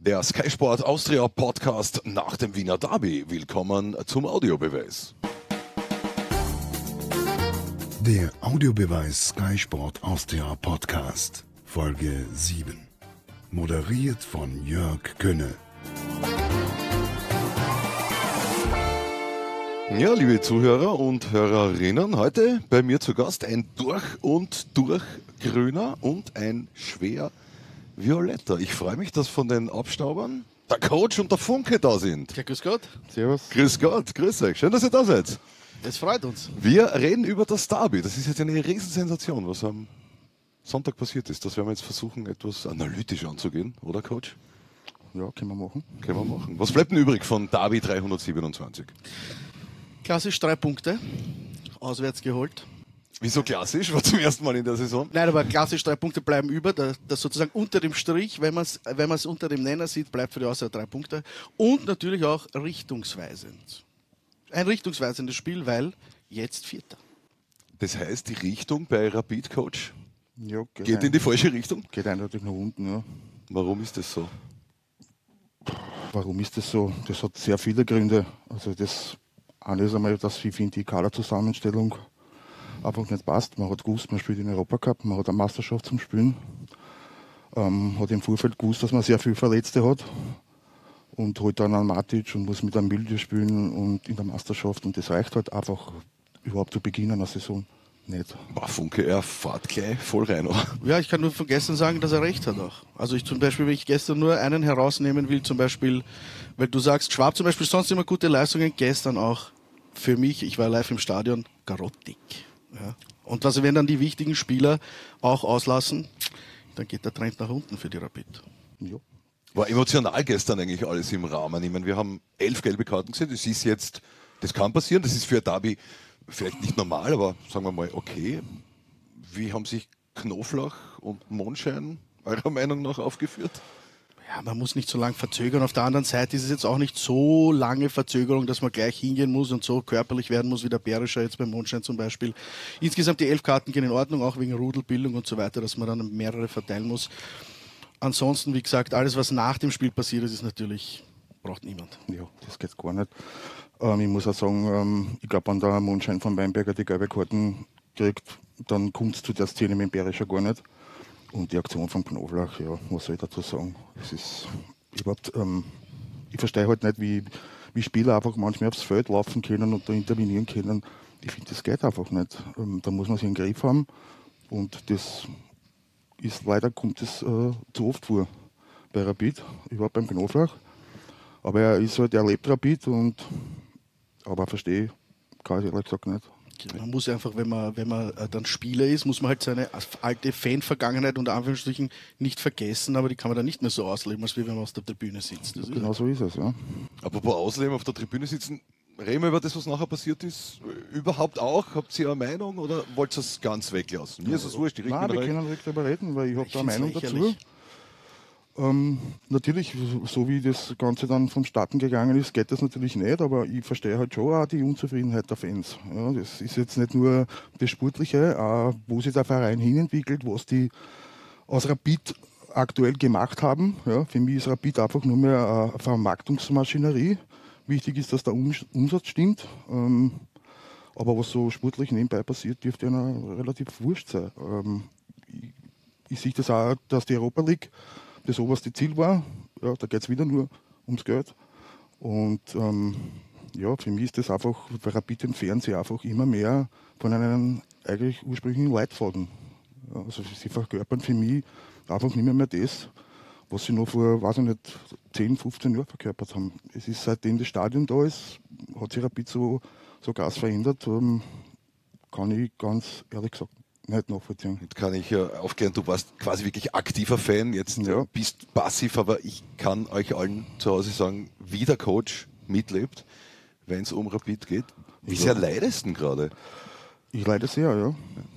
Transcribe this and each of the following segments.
Der Sky Sport Austria Podcast nach dem Wiener Derby. Willkommen zum Audiobeweis. Der Audiobeweis Sky Sport Austria Podcast, Folge 7. Moderiert von Jörg Könne. Ja, liebe Zuhörer und Hörerinnen, heute bei mir zu Gast ein durch und durch Grüner und ein schwer Violetter. Ich freue mich, dass von den Abstaubern der Coach und der Funke da sind. Ja, grüß Gott. Servus. Grüß Gott, grüß euch. Schön, dass ihr da seid. Das freut uns. Wir reden über das Derby. Das ist jetzt eine Riesensensation, was am Sonntag passiert ist. Das werden wir jetzt versuchen, etwas analytisch anzugehen, oder Coach? Ja, können wir machen. Können wir machen. Was bleibt denn übrig von Derby 327? Klassisch 3 Punkte. Auswärts geholt. Wieso klassisch? War zum ersten Mal in der Saison. Nein, aber klassisch 3 Punkte bleiben über. Das sozusagen unter dem Strich, wenn man es unter dem Nenner sieht, bleibt für die Austria 3 Punkte. Und natürlich auch richtungsweisend. Ein richtungsweisendes Spiel, weil jetzt Vierter. Das heißt, die Richtung bei Rapid, Coach, Ja, geht in die falsche Richtung. Geht eindeutig nach unten, ja. Warum ist das so? Warum ist das so? Das hat sehr viele Gründe. Also das eine ist einmal, dass ich finde, die Kaderzusammenstellung einfach nicht passt. Man hat gewusst, man spielt in Europacup, man hat eine Meisterschaft zum Spielen. Hat im Vorfeld gewusst, dass man sehr viele Verletzte hat. Und holt dann einen Matic und muss mit einem Milde spielen und in der Meisterschaft. Und das reicht halt einfach überhaupt zu Beginn einer Saison nicht. Boah, Funke, er fährt gleich voll rein, oder? Ja, ich kann nur von gestern sagen, dass er recht hat auch. Also ich zum Beispiel, wenn ich gestern nur einen herausnehmen will, zum Beispiel, weil du sagst, Schwab zum Beispiel sonst immer gute Leistungen, gestern auch für mich, ich war live im Stadion, garottig. Ja. Und also wenn dann die wichtigen Spieler auch auslassen, dann geht der Trend nach unten für die Rapid. Ja. War emotional gestern eigentlich alles im Rahmen. Ich meine, wir haben 11 gelbe Karten gesehen. Das ist jetzt, das kann passieren. Das ist für ein Derby vielleicht nicht normal, aber sagen wir mal okay. Wie haben sich Knoflach und Mondschein eurer Meinung nach aufgeführt? Ja, man muss nicht so lange verzögern. Auf der anderen Seite ist es jetzt auch nicht so lange Verzögerung, dass man gleich hingehen muss und so körperlich werden muss wie der Berischer jetzt beim Mondschein zum Beispiel. Insgesamt die 11 Karten gehen in Ordnung, auch wegen Rudelbildung und so weiter, dass man dann mehrere verteilen muss. Ansonsten, wie gesagt, alles, was nach dem Spiel passiert ist, natürlich braucht niemand. Ja, das geht gar nicht. Ich muss auch sagen, ich glaube, wenn der Mondschein von Weinberger die gelbe Karten kriegt, dann kommt es zu der Szene mit dem Berischer gar nicht. Und die Aktion von Knoflach, ja, was soll ich dazu sagen? Es ist überhaupt, ich verstehe halt nicht, wie Spieler einfach manchmal aufs Feld laufen können und da intervenieren können. Ich finde, das geht einfach nicht. Da muss man sich in den Griff haben und das ist leider, kommt es zu oft vor bei Rapid, überhaupt beim Knoflach. Aber er ist halt, er lebt Rapid aber verstehe, kann ich ehrlich gesagt nicht. Man muss einfach, wenn man dann Spieler ist, muss man halt seine alte Fan-Vergangenheit unter Anführungsstrichen nicht vergessen, aber die kann man dann nicht mehr so ausleben, als wenn man auf der Tribüne sitzt. Das Genau so ist es, ja. Apropos Ausleben, auf der Tribüne sitzen, reden wir über das, was nachher passiert ist. Überhaupt auch? Habt ihr eine Meinung oder wollt ihr es ganz weglassen? Mir ist es wurscht, die Nein, wir können direkt darüber reden, weil ich habe da eine Meinung dazu. Natürlich, so wie das Ganze dann vonstatten gegangen ist, geht das natürlich nicht, aber ich verstehe halt schon auch die Unzufriedenheit der Fans. Ja, das ist jetzt nicht nur das Sportliche, auch wo sich der Verein hinentwickelt, was die aus Rapid aktuell gemacht haben. Ja, für mich ist Rapid einfach nur mehr eine Vermarktungsmaschinerie. Wichtig ist, dass der Umsatz stimmt. Aber was so sportlich nebenbei passiert, dürfte ja relativ wurscht sein. Ich sehe das auch, dass die Europa League das oberste Ziel war. Ja, da geht es wieder nur ums Geld. Und ja, für mich ist das einfach, bei Rapid entfernen sie einfach immer mehr von einem eigentlich ursprünglichen Leitfaden. Ja, also sie verkörpern für mich einfach nicht mehr das, was sie noch vor, weiß ich nicht, 10, 15 Jahren verkörpert haben. Es ist, seitdem das Stadion da ist, hat sich Rapid so krass verändert, kann ich ganz ehrlich gesagt nicht nachvollziehen. Jetzt kann ich ja aufklären, du warst quasi wirklich aktiver Fan, jetzt Ja. bist passiv, aber ich kann euch allen zu Hause sagen, wie der Coach mitlebt, wenn es um Rapid geht. Wie sehr leidest du denn gerade? Ich leide sehr, ja.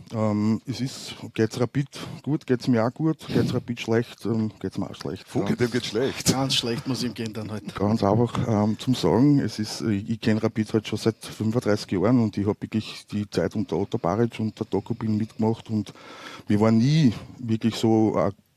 Geht's Rapid gut, geht's mir auch gut, geht's Rapid schlecht, geht's mir auch schlecht. Funke, dem geht schlecht. Ganz schlecht muss ihm gehen dann halt. Ganz einfach zum Sagen, ich kenne Rapid halt schon seit 35 Jahren und ich habe wirklich die Zeit unter Otto Baric und der Dokubin mitgemacht und wir waren nie wirklich so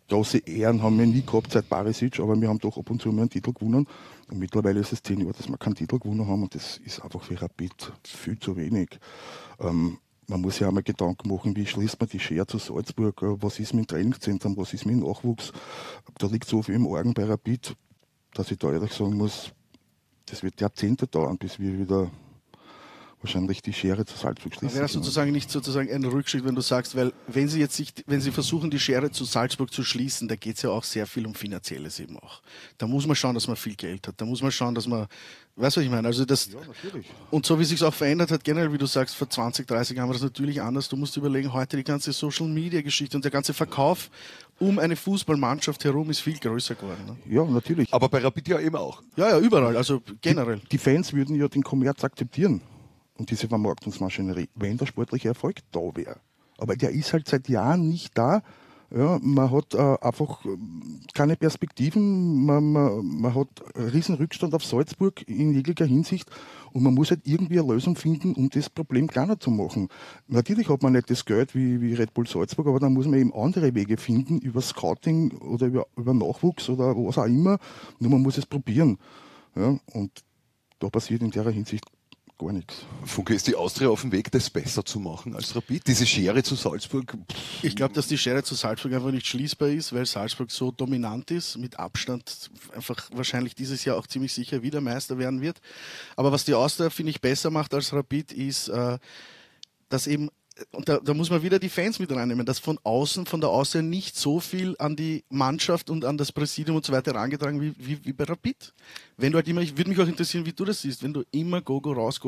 große Ehren haben wir nie gehabt seit Barisic, aber wir haben doch ab und zu mal einen Titel gewonnen. Und mittlerweile ist es 10 Jahre, dass wir keinen Titel gewonnen haben und das ist einfach für Rapid viel zu wenig. Man muss ja auch mal Gedanken machen, wie schließt man die Schere zu Salzburg, was ist mit dem Trainingszentrum, was ist mit dem Nachwuchs. Da liegt so viel im Argen bei Rapid, dass ich da ehrlich sagen muss, das wird Jahrzehnte dauern, bis wir wieder wahrscheinlich die Schere zu Salzburg schließen. Wäre das sozusagen nicht sozusagen ein Rückschritt, wenn du sagst, weil wenn sie versuchen, die Schere zu Salzburg zu schließen, da geht es ja auch sehr viel um Finanzielles eben auch. Da muss man schauen, dass man viel Geld hat. Da muss man schauen, dass man, weißt du, was ich meine? Also das, Ja, natürlich. und so wie es sich auch verändert hat, generell, wie du sagst, vor 20, 30 Jahren war das natürlich anders. Du musst überlegen, heute die ganze Social-Media-Geschichte und der ganze Verkauf um eine Fußballmannschaft herum ist viel größer geworden. Ne? Ja, natürlich. Aber bei Rapid ja eben auch. Ja, ja, überall, also generell. Die Fans würden ja den Kommerz akzeptieren und diese Vermarktungsmaschinerie, wenn der sportliche Erfolg da wäre. Aber der ist halt seit Jahren nicht da. Ja, man hat einfach keine Perspektiven, man hat einen riesen Rückstand auf Salzburg in jeglicher Hinsicht und man muss halt irgendwie eine Lösung finden, um das Problem kleiner zu machen. Natürlich hat man nicht das Geld wie Red Bull Salzburg, aber dann muss man eben andere Wege finden, über Scouting oder über Nachwuchs oder was auch immer, nur man muss es probieren. Ja, und da passiert in der Hinsicht gar nichts. Funke, ist die Austria auf dem Weg, das besser zu machen als Rapid? Diese Schere zu Salzburg? Ich glaube, dass die Schere zu Salzburg einfach nicht schließbar ist, weil Salzburg so dominant ist, mit Abstand einfach wahrscheinlich dieses Jahr auch ziemlich sicher wieder Meister werden wird. Aber was die Austria, finde ich, besser macht als Rapid, ist, dass eben, und da muss man wieder die Fans mit reinnehmen, dass von außen, von der Austria nicht so viel an die Mannschaft und an das Präsidium und so weiter herangetragen wie bei Rapid. Wenn du halt immer, ich würde mich auch interessieren, wie du das siehst, wenn du immer go raus,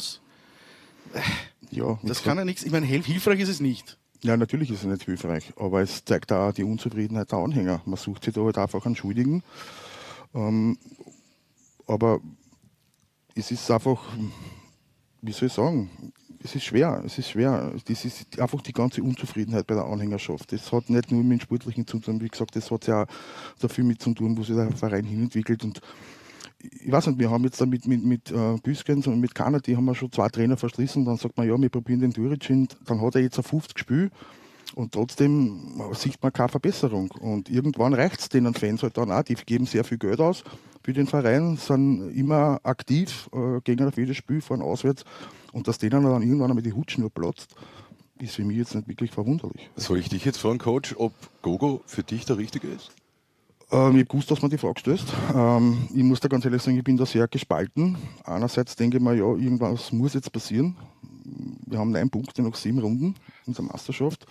Ja, das kann ja nichts, ich meine, hilfreich ist es nicht. Ja, natürlich ist es nicht hilfreich, aber es zeigt auch die Unzufriedenheit der Anhänger. Man sucht sich da halt einfach einen Schuldigen. Aber es ist einfach, wie soll ich sagen, es ist schwer. Das ist einfach die ganze Unzufriedenheit bei der Anhängerschaft. Das hat nicht nur mit dem Sportlichen zu tun, wie gesagt, das hat ja auch dafür mit zu tun, wo sich der Verein hinentwickelt. Und ich weiß nicht, wir haben jetzt da mit Büskens und mit Kana, die haben wir schon 2 Trainer verschlissen. Dann sagt man, ja, wir probieren den Duric, dann hat er jetzt ein 50 Spiel und trotzdem sieht man keine Verbesserung. Und irgendwann reicht es denen Fans halt dann auch. Die geben sehr viel Geld aus für den Verein, sind immer aktiv, gehen auf jedes Spiel, fahren auswärts. Und dass denen dann irgendwann einmal die Hutschnur platzt, ist für mich jetzt nicht wirklich verwunderlich. Soll ich dich jetzt fragen, Coach, ob Gogo für dich der Richtige ist? Ich habe gewusst, dass man die Frage stößt. Ich muss da ganz ehrlich sagen, ich bin da sehr gespalten. Einerseits denke ich mir, ja, irgendwas muss jetzt passieren. Wir haben 9 Punkte nach 7 Runden in der Meisterschaft.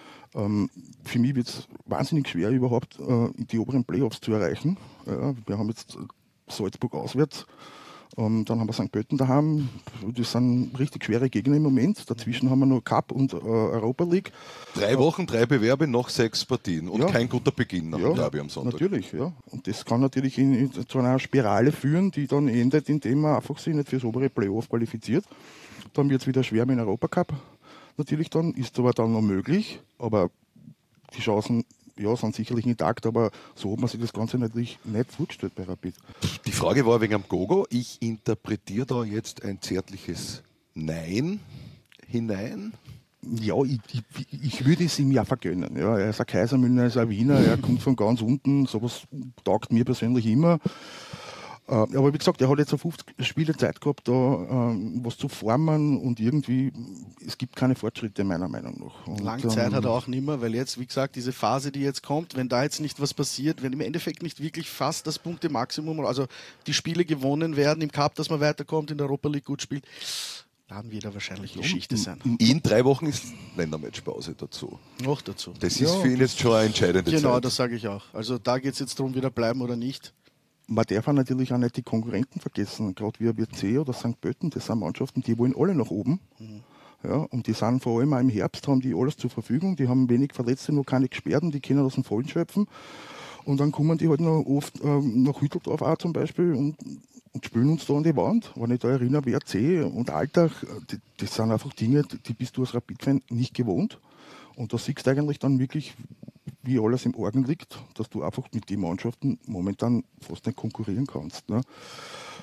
Für mich wird es wahnsinnig schwer, überhaupt die oberen Playoffs zu erreichen. Wir haben jetzt Salzburg auswärts. Dann haben wir St. Pölten daheim. Das sind richtig schwere Gegner im Moment. Dazwischen haben wir noch Cup und Europa League. 3 Wochen, 3 Bewerbe, noch 6 Partien und Ja. kein guter Beginn nach dem Derby am Sonntag. Natürlich, ja. Und das kann natürlich zu einer Spirale führen, die dann endet, indem man einfach sich nicht fürs obere Playoff qualifiziert. Dann wird es wieder schwer mit dem Europacup. Natürlich dann, ist aber dann noch möglich, aber die Chancen sind sicherlich intakt, aber so hat man sich das Ganze natürlich nicht vorgestellt bei Rapid. Die Frage war wegen am Gogo. Ich interpretiere da jetzt ein zärtliches Nein hinein. Ja, ich würde es ihm ja vergönnen. Ja, er ist ein Kaisermühner, er ist ein Wiener, er kommt von ganz unten, sowas taugt mir persönlich immer. Aber wie gesagt, er hat jetzt so 50 Spiele Zeit gehabt, da was zu formen und irgendwie, es gibt keine Fortschritte meiner Meinung nach. Und, Lange Zeit hat er auch nicht mehr, weil jetzt, wie gesagt, diese Phase, die jetzt kommt, wenn da jetzt nicht was passiert, wenn im Endeffekt nicht wirklich fast das Punkte-Maximum, also die Spiele gewonnen werden im Cup, dass man weiterkommt, in der Europa League gut spielt, dann wird er wahrscheinlich Geschichte sein. In 3 Wochen ist Ländermatchpause dazu. Noch dazu. Das ist für ihn jetzt schon eine entscheidende Genau, Zeit. das sage ich auch. Also da geht es jetzt darum, wieder bleiben oder nicht. Man darf auch natürlich auch nicht die Konkurrenten vergessen, gerade wie WRC oder St. Pölten, das sind Mannschaften, die wollen alle nach oben. Ja, und die sind vor allem auch im Herbst, haben die alles zur Verfügung, die haben wenig Verletzte, noch keine Gesperrten, die können aus dem Vollen schöpfen. Und dann kommen die halt noch oft nach Hütteldorf auch zum Beispiel und spielen uns da an die Wand. Wenn ich da erinnere, WRC und Alltag, das sind einfach Dinge, die bist du als Rapid-Fan nicht gewohnt. Und da siehst du eigentlich dann wirklich, wie alles im Argen liegt, dass du einfach mit den Mannschaften momentan fast nicht konkurrieren kannst. Ne?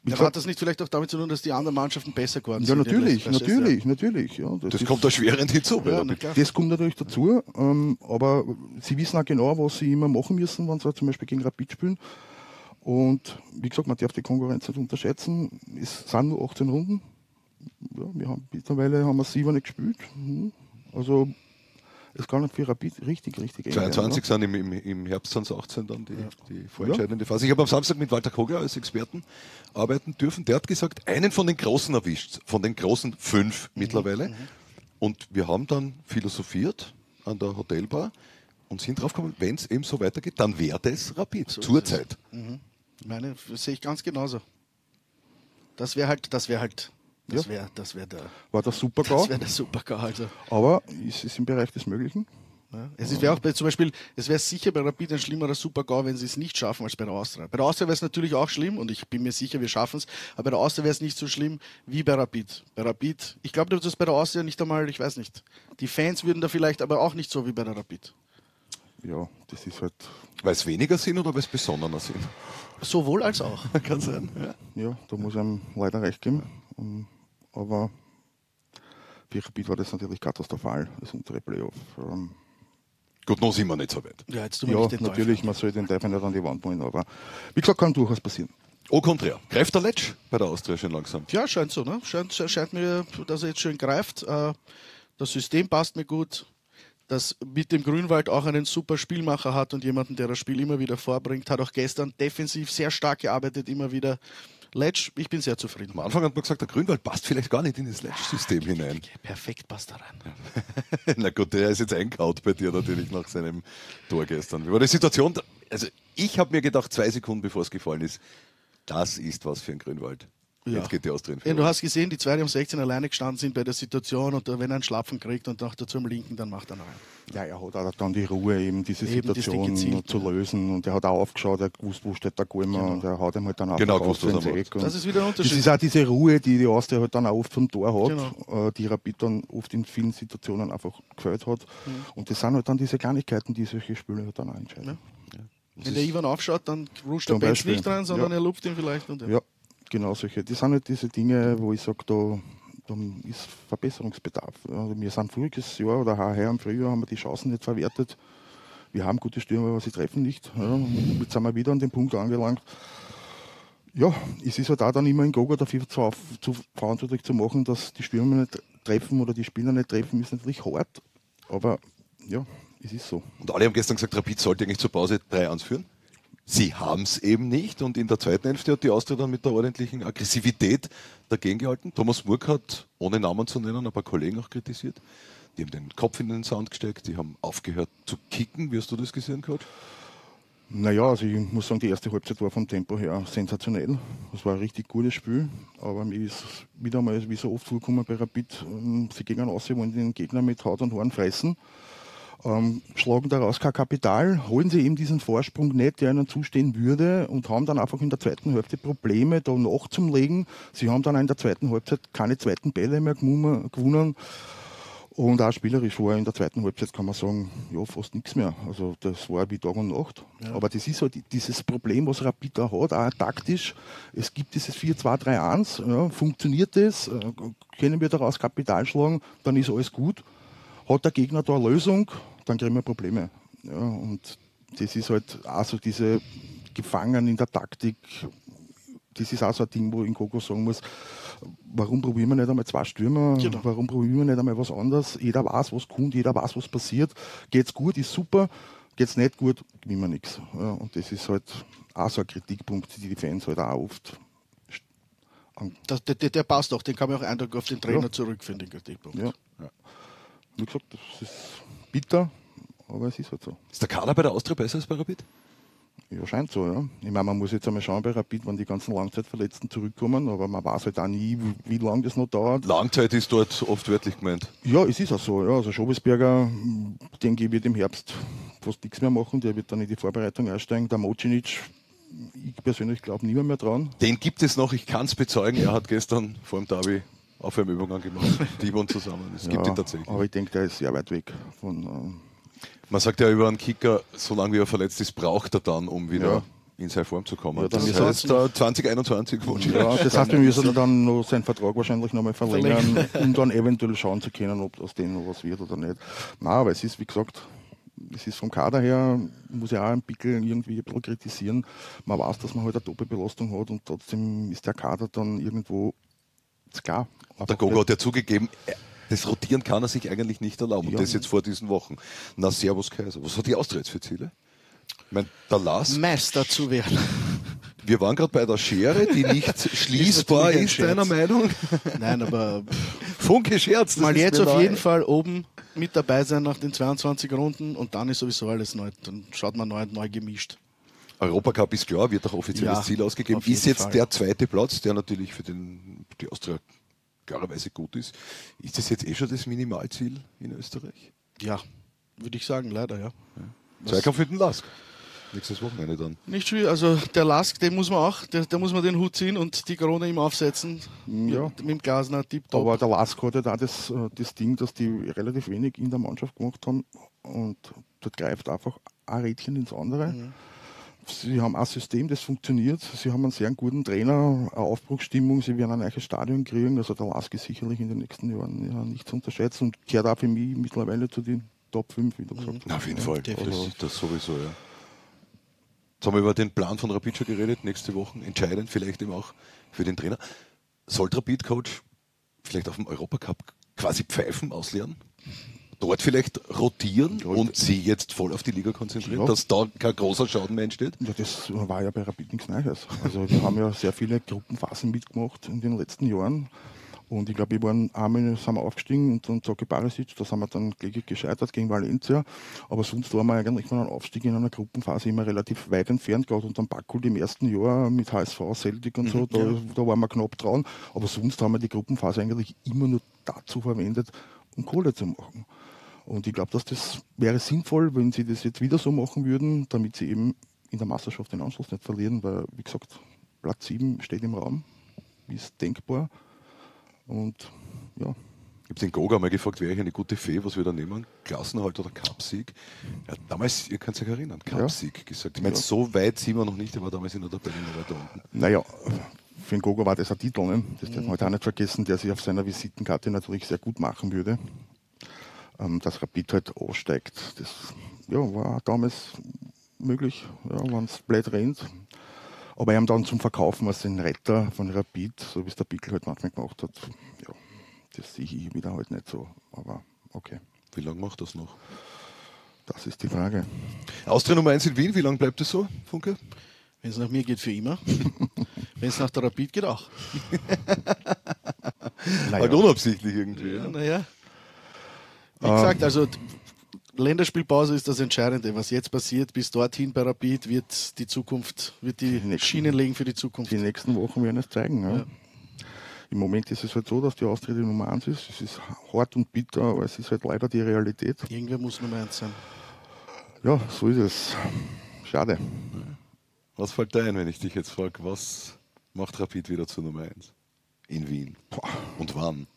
Hat das nicht vielleicht auch damit zu tun, dass die anderen Mannschaften besser geworden Ja, sind? natürlich. Ja, Das kommt erschwerend hinzu. Ja, na klar. das kommt natürlich dazu, aber sie wissen auch genau, was sie immer machen müssen, wenn sie zum Beispiel gegen Rapid spielen. Und wie gesagt, man darf die Konkurrenz nicht unterschätzen. Es sind nur 18 Runden. Ja, mittlerweile haben wir 7 nicht gespielt. Also es kann nicht für Rapid richtig eng 22 sind im Herbst sind es 18 dann die vorentscheidende Phase. Ich habe am Samstag mit Walter Kogler als Experten arbeiten dürfen. Der hat gesagt, einen von den Großen erwischt, von den großen 5 mittlerweile. Und wir haben dann philosophiert an der Hotelbar und sind drauf gekommen, wenn es eben so weitergeht, dann wäre das Rapid zurzeit. Meine sehe ich ganz genauso. Das wäre der War das Super-GAU, der Super-GAU. Also. aber es ist im Bereich des Möglichen. Ja. Es wäre auch zum Beispiel, es wäre sicher bei Rapid ein schlimmerer Super-GAU, wenn sie es nicht schaffen als bei der Austria. Bei der Austria wäre es natürlich auch schlimm und ich bin mir sicher, wir schaffen es, aber bei der Austria wäre es nicht so schlimm wie bei Rapid. Bei Rapid, ich glaube, das ist bei der Austria nicht einmal, ich weiß nicht. Die Fans würden da vielleicht aber auch nicht so wie bei der Rapid. Ja, das ist halt. Weil es weniger sind oder weil es besonderer sind? Sowohl als auch. Kann sein. Ja, da muss einem leider recht geben. Aber für Rapid war das natürlich katastrophal, das untere Playoff. Gut, noch sind wir nicht so weit. Ja, jetzt tun wir Ja, nicht den natürlich, Teufel. man soll den Teufel nicht an die Wand malen, aber wie gesagt, kann durchaus passieren. Au contraire. Greift der Letsch bei der Austria schon langsam? Ja, scheint so. Ne? Scheint mir, dass er jetzt schön greift. Das System passt mir gut. Dass mit dem Grünwald auch einen super Spielmacher hat und jemanden, der das Spiel immer wieder vorbringt. Hat auch gestern defensiv sehr stark gearbeitet, immer wieder. Letsch, ich bin sehr zufrieden. Am Anfang hat man gesagt, der Grünwald passt vielleicht gar nicht in das Letsch-System hinein. Perfekt passt da rein. Na gut, der ist jetzt eingehaut bei dir natürlich nach seinem Tor gestern. Wie war die Situation? Also ich habe mir gedacht, 2 Sekunden bevor es gefallen ist, das ist was für ein Grünwald. Ja. Jetzt geht die Austria in Ja, Führung. du hast gesehen, die zwei, die um 16 alleine gestanden sind bei der Situation und wenn er einen Schlapfen kriegt und noch dazu am Linken, dann macht er noch einen. Ja, er hat auch dann die Ruhe, eben diese Eben das Ding Situation gezielt, zu lösen. Und er hat auch aufgeschaut, er gewusst, wo steht der Golmer, und er hat ihm halt dann auch Genau gewusst, was er macht. Das ist wieder ein Unterschied. Das ist auch diese Ruhe, die die Austria halt dann auch oft vom Tor hat, Genau. die Rapid dann oft in vielen Situationen einfach gefällt hat. Und das sind halt dann diese Kleinigkeiten, die solche Spiele halt dann auch entscheiden. Ja. Wenn der Ivan aufschaut, dann rutscht der Zum Benz Beispiel. nicht rein, sondern Ja. er lupft ihn vielleicht. Und Ja, genau solche. Das sind halt diese Dinge, wo ich sage, da ist Verbesserungsbedarf. Also wir sind voriges Jahr oder heuer im Frühjahr haben wir die Chancen nicht verwertet. Wir haben gute Stürmer, aber sie treffen nicht. Ja, jetzt sind wir wieder an dem Punkt angelangt. Ja, es ist halt auch dann immer ein Gogo dafür verantwortlich zu machen, dass die Stürmer nicht treffen oder die Spieler nicht treffen, ist natürlich hart. Aber ja, es ist so. Und alle haben gestern gesagt, Rapid sollte eigentlich zur Pause 3-1 führen. Sie haben es eben nicht und in der zweiten Hälfte hat die Austria dann mit der ordentlichen Aggressivität dagegen gehalten. Thomas Murk hat, ohne Namen zu nennen, ein paar Kollegen auch kritisiert. Die haben den Kopf in den Sand gesteckt, die haben aufgehört zu kicken. Wie hast du das gesehen, Coach? Naja, also ich muss sagen, die erste Halbzeit war vom Tempo her sensationell. Das war ein richtig gutes Spiel, aber mir ist wieder mal, wie so oft vorgekommen bei Rapid, sie gehen raus, wollen den Gegner mit Haut und Haaren fressen, schlagen daraus kein Kapital, holen sie eben diesen Vorsprung nicht, der ihnen zustehen würde, und haben dann einfach in der zweiten Hälfte Probleme, da nachzulegen. Sie haben dann auch in der zweiten Halbzeit keine zweiten Bälle mehr gewonnen. Und auch spielerisch war in der zweiten Halbzeit, kann man sagen, ja, fast nichts mehr. Also das war wie Tag und Nacht. Ja. Aber das ist halt dieses Problem, was Rapid da hat, auch taktisch. Es gibt dieses 4-2-3-1, ja, funktioniert das, können wir daraus Kapital schlagen, dann ist alles gut. Hat der Gegner da eine Lösung, dann kriegen wir Probleme. Ja, und das ist halt auch so diese Gefangen in der Taktik. Das ist auch so ein Ding, wo ich in Gogo sagen muss, warum probieren wir nicht einmal 2 Stürmer? Genau. Warum probieren wir nicht einmal was anderes? Jeder weiß, was kommt, jeder weiß, was passiert. Geht's gut, ist super. Geht's nicht gut, gewinnen wir nichts. Ja, und das ist halt auch so ein Kritikpunkt, die Fans halt auch oft. der passt auch, den kann man auch eindeutig auf den Trainer Ja. zurückführen, den Kritikpunkt. Ja. Wie gesagt, das ist bitter, aber es ist halt so. Ist der Kader bei der Austria besser als bei Rapid? Ja, scheint so, ja. Ich meine, man muss jetzt einmal schauen bei Rapid, wann die ganzen Langzeitverletzten zurückkommen, aber man weiß halt auch nie, wie lange das noch dauert. Langzeit ist dort oft wörtlich gemeint. Ja, es ist auch so. Ja. Also Schobesberger, denke ich, wird im Herbst fast nichts mehr machen. Der wird dann in die Vorbereitung einsteigen. Der Mocinic, ich persönlich glaube niemand mehr dran. Den gibt es noch, ich kann es bezeugen. Er hat gestern vor dem Derby Aufwärmübungen gemacht. Die waren zusammen. Es gibt ihn tatsächlich. Aber ich denke, der ist sehr weit weg von. Man sagt ja über einen Kicker, solange wie er verletzt ist, braucht er dann, um wieder in seine Form zu kommen. Ja, dann das ist heißt, 2021 Ja, das heißt, wir müssen dann noch seinen Vertrag wahrscheinlich nochmal verlängern, um dann eventuell schauen zu können, ob aus dem noch was wird oder nicht. Nein, aber es ist, wie gesagt, es ist vom Kader her, muss ich auch ein bisschen irgendwie ein bisschen kritisieren. Man weiß, dass man halt eine Doppelbelastung hat und trotzdem ist der Kader dann irgendwo, ist klar. Der Gogo hat ja zugegeben, das Rotieren kann er sich eigentlich nicht erlauben. Und das jetzt vor diesen Wochen. Na, Servus Kaiser. Was hat die Austria jetzt für Ziele? Ich meine, der Lars. Meister zu werden. Wir waren gerade bei der Schere, die nicht schließbar ist, deiner Meinung? Nein, aber Funke Scherz. mal jetzt auf jeden Fall oben mit dabei sein nach den 22 Runden und dann ist sowieso alles neu. Dann schaut man neu gemischt. Europacup ist klar, wird auch offizielles Ja, Ziel ausgegeben. auf jeden Ist jetzt Fall. der zweite Platz, der natürlich für die Austria klarerweise gut ist. Ist das jetzt schon das Minimalziel in Österreich? Ja, würde ich sagen, leider, ja. Zweikampf mit dem Lask. Nächstes Wochenende dann. Nicht schwierig, also der Lask, den muss man auch, der muss man den Hut ziehen und die Krone ihm aufsetzen. Ja. Mit dem Glasner tipptopp. Aber der Lask hat ja da das Ding, dass die relativ wenig in der Mannschaft gemacht haben und dort greift einfach ein Rädchen ins andere. Sie haben ein System, das funktioniert. Sie haben einen sehr guten Trainer, eine Aufbruchsstimmung. Sie werden ein neues Stadion kriegen. Also der Lask ist sicherlich in den nächsten Jahren ja, nicht zu unterschätzen und kehrt auch für mich mittlerweile zu den Top 5, wie du gesagt hast. Na, auf jeden Fall. definitiv. Das sowieso, ja. Jetzt haben wir über den Plan von Rapid schon geredet, nächste Woche. Entscheidend vielleicht eben auch für den Trainer. Soll Rapid-Coach vielleicht auf dem Europacup quasi pfeifen, ausleeren? Dort vielleicht rotieren und sie jetzt voll auf die Liga konzentrieren, Ja. dass da kein großer Schaden mehr entsteht? Ja, das war ja bei Rapid nichts Neues. Also wir haben ja sehr viele Gruppenphasen mitgemacht in den letzten Jahren. Und ich glaube, wir waren einmal sind wir aufgestiegen und dann Zaki Barisic, da sind wir dann kläglich gescheitert gegen Valencia. Aber sonst waren wir eigentlich von einem Aufstieg in einer Gruppenphase immer relativ weit entfernt, gerade unter dem Backkult im ersten Jahr mit HSV, Celtic und so, da waren wir knapp dran. Aber sonst haben wir die Gruppenphase eigentlich immer nur dazu verwendet, um Kohle zu machen. Und ich glaube, dass das wäre sinnvoll, wenn sie das jetzt wieder so machen würden, damit sie eben in der Meisterschaft den Anschluss nicht verlieren, weil, wie gesagt, Platz 7 steht im Raum, ist denkbar. Und ja. Ich habe den Goga mal gefragt, wäre ich eine gute Fee, was wir da nehmen? Klassenerhalt oder Cupsieg? Er hat damals, ihr könnt euch erinnern, Cupsieg gesagt. Ich meine, so weit sind wir noch nicht, er war damals in der Tabelle noch weiter unten. Naja, für den Gogo war das ein Titel, ne? Das darf man halt auch nicht vergessen, der sich auf seiner Visitenkarte natürlich sehr gut machen würde. Dass Rapid halt aussteigt, das ja, war damals möglich, ja, wenn es blöd rennt. Aber er dann zum Verkaufen als den Retter von Rapid, so wie es der Pickel halt manchmal gemacht hat, ja, das sehe ich wieder halt nicht so. Aber okay, Wie lange macht das noch? das ist die Frage. Austria Nummer 1 in Wien, wie lange bleibt es so, Funke? Wenn es nach mir geht, für immer. Wenn es nach der Rapid geht, auch. Halt unabsichtlich irgendwie. Ja. Naja. Wie gesagt, also Länderspielpause ist das Entscheidende. Was jetzt passiert, bis dorthin bei Rapid, wird die Zukunft, wird die Schienen legen für die Zukunft. Die nächsten Wochen werden es zeigen. Ja. Ja. Im Moment ist es halt so, dass die Austria die Nummer 1 ist. Es ist hart und bitter, aber es ist halt leider die Realität. Irgendwer muss Nummer 1 sein. Ja, so ist es. Schade. Was fällt dir ein, wenn ich dich jetzt frage, was macht Rapid wieder zur Nummer 1 in Wien? Und wann?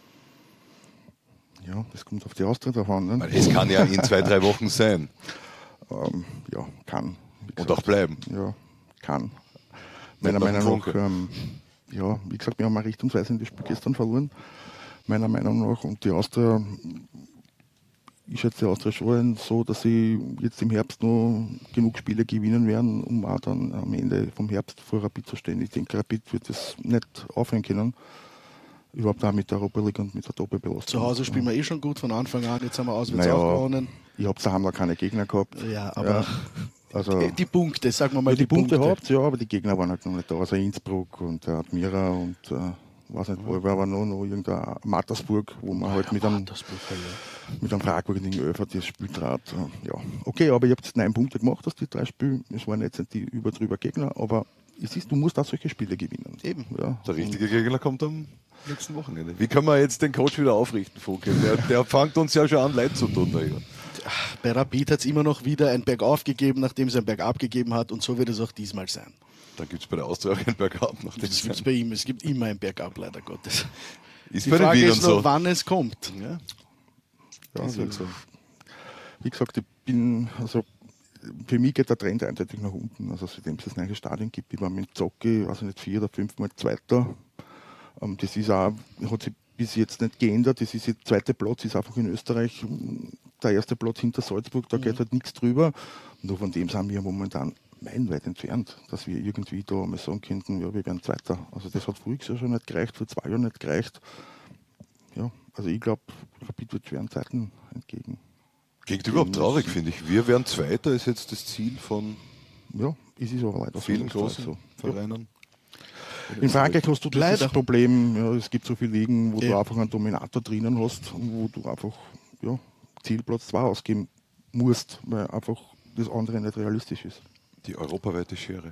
Ja, das kommt auf die Austria davon. Ne? Weil es kann ja in 2-3 Wochen sein Ja, kann. Wie und auch bleiben. Ja, kann. Meiner noch Meinung nach, Funke. ja, wie gesagt, wir haben ein richtungsweisendes Spiel gestern verloren. Meiner Meinung nach. Und die Austria, ich schätze die Austria schon so, dass sie jetzt im Herbst noch genug Spiele gewinnen werden, um auch dann am Ende vom Herbst vor Rapid zu stehen. Ich denke, Rapid wird das nicht aufhören können. Überhaupt auch mit der Europa League und mit der Doppelbelastung. Zu Hause spielen wir eh schon gut von Anfang an. Jetzt haben wir auswärts Naja, auch gewonnen. Ich habe daheim noch keine Gegner gehabt. Ja, aber Also die Punkte, sagen wir mal, die Punkte habt, ja, aber die Gegner waren halt noch nicht da. Also Innsbruck und Admira und weiß nicht, wo war noch irgendein Mattersburg, wo man halt mit einem fragwürdigen Öfer das Spiel trat. Ja, okay, aber ihr habt 9 Punkte gemacht aus die 3 Spielen. Es waren jetzt nicht die drüber Gegner, aber es ist, du musst auch solche Spiele gewinnen. Eben. Ja. Der richtige Gegner kommt am nächsten Wochenende. Wie können wir jetzt den Coach wieder aufrichten, Funke? Der fängt uns ja schon an, leid zu tun. Da hier. Bei Rapid hat es immer noch wieder ein Bergauf gegeben, nachdem es ein Bergab gegeben hat, und so wird es auch diesmal sein. Dann gibt es bei der Austria auch einen Bergab. Nach dem Das gibt es bei ihm. Es gibt immer ein Bergab, leider Gottes. ist Die bei den Frage Wienern ist nur, so. wann es kommt. Ja, Ja, ist halt so. wie gesagt, ich bin, also für mich geht der Trend eindeutig nach unten. Also seitdem es das neue Stadion gibt, ich war mit Zocki, also nicht 4 oder 5 Mal Zweiter. Das ist auch, hat sich bis jetzt nicht geändert. Das ist der zweite Platz, ist einfach in Österreich der erste Platz hinter Salzburg, da geht halt nichts drüber. Nur von dem sind wir momentan meilenweit entfernt, dass wir irgendwie da mal sagen könnten, ja, wir werden Zweiter. Also das hat früher schon nicht gereicht, vor 2 Jahren nicht gereicht. Ja, also ich glaube, Rapid wird schweren Zeiten entgegen. Klingt überhaupt traurig, finde ich. Wir werden Zweiter, ist jetzt das Ziel von es ist aber leider vielen großen so. Vereinen. In Frankreich hast du Leider. das Problem, es gibt so viele Ligen, wo du einfach einen Dominator drinnen hast, wo du einfach Zielplatz 2 ausgeben musst, weil einfach das andere nicht realistisch ist. Die europaweite Schere.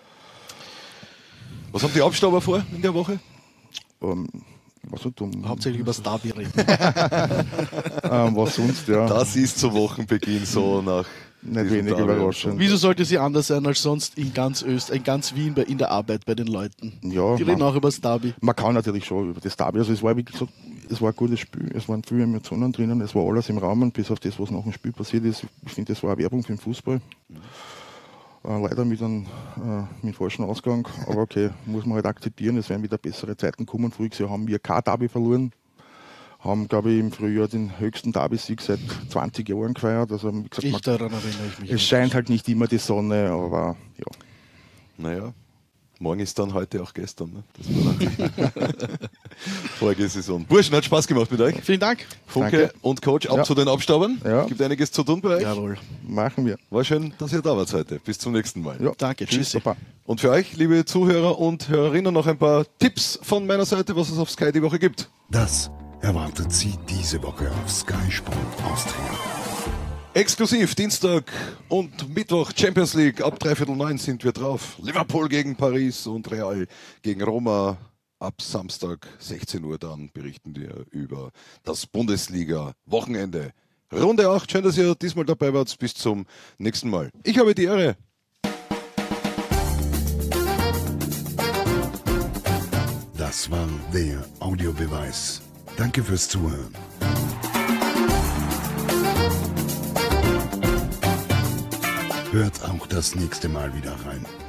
Was haben die Abstauber vor in der Woche? Hauptsächlich über das Derby reden. Was sonst, ja. Das ist zu Wochenbeginn so nach Nicht wenig überraschend. Wieso sollte sie anders sein als sonst in ganz Österreich, in ganz Wien in der Arbeit bei den Leuten? Ja, Die reden auch über das Derby. Man kann natürlich schon über das Derby. Also es war, wie gesagt, es war ein gutes Spiel. Es waren viele Emotionen drinnen. Es war alles im Rahmen, bis auf das, was nach dem Spiel passiert ist. Ich finde, das war eine Werbung für den Fußball. Leider mit falschem Ausgang. Aber okay, muss man halt akzeptieren. Es werden wieder bessere Zeiten kommen. Voriges Jahr haben wir kein Derby verloren. Haben, glaube ich, im Frühjahr den höchsten Derby-Sieg seit 20 Jahren gefeiert. Also, wie gesagt, Daran erinnere ich mich. es scheint halt nicht immer die Sonne, aber ja. Naja, morgen ist dann heute auch gestern. Ne? Das war vorige Saison. Burschen, hat Spaß gemacht mit euch. Vielen Dank. Funke Danke. und Coach, ab Ja. zu den Abstaubern. Ja. Gibt einiges zu tun bei euch. Jawohl. Machen wir. War schön, dass ihr da wart heute. Bis zum nächsten Mal. Ja. Danke. Tschüssi. Baba. Und für euch, liebe Zuhörer und Hörerinnen, noch ein paar Tipps von meiner Seite, was es auf Sky die Woche gibt. Das erwartet Sie diese Woche auf Sky Sport Austria. Exklusiv Dienstag und Mittwoch Champions League. Ab 8:45 sind wir drauf. Liverpool gegen Paris und Real gegen Roma. Ab Samstag 16 Uhr dann berichten wir über das Bundesliga-Wochenende. Runde 8. Schön, dass ihr diesmal dabei wart. Bis zum nächsten Mal. Ich habe die Ehre. Das war der Audiobeweis. Danke fürs Zuhören. Hört auch das nächste Mal wieder rein.